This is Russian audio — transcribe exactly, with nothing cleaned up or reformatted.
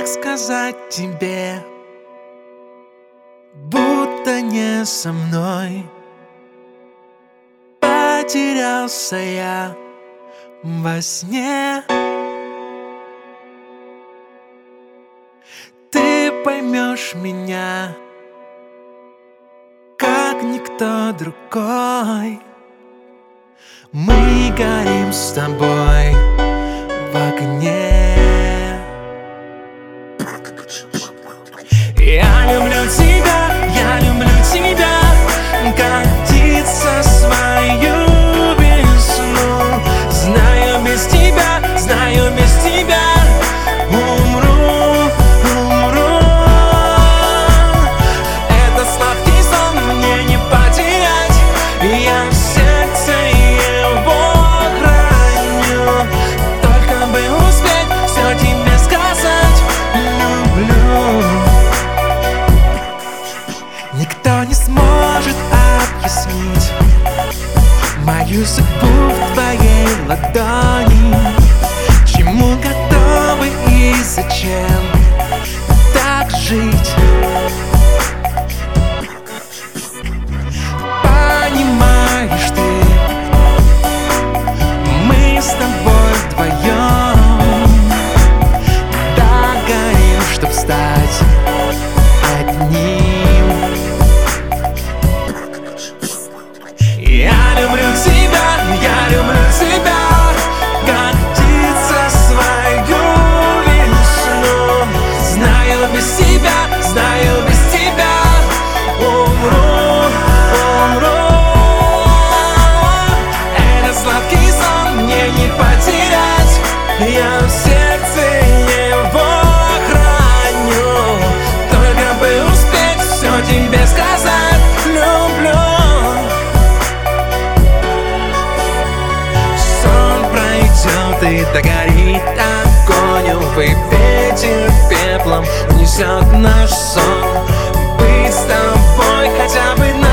сказать тебе, будто не со мной. Потерялся я во сне. Ты поймешь меня, как никто другой. Мы горим с тобой в огне. Я люблю тебя, я люблю тебя, как птица свою весну. Знаю, без тебя, знаю, без тебя умру, умру. Это сладкий сон, мне не потерять. Я в сердце его храню, только бы успеть все тебе сказать. Люблю. Никто не сможет объяснить мою судьбу в твоей ладони. Чему готовы и зачем так жить? Понимаешь ты, мы с тобой вдвоем догорим, чтоб стать одним. Я люблю тебя, я люблю тебя, как птица свою весну. Знаю, без тебя, знаю, без тебя умру, умру. Этот сладкий сон мне не потерять. Я в сердце его храню, только бы успеть все тебе сказать. Люблю. И догорит огонь, увы, ветер пеплом унесет наш сон. Быть с тобой хотя бы на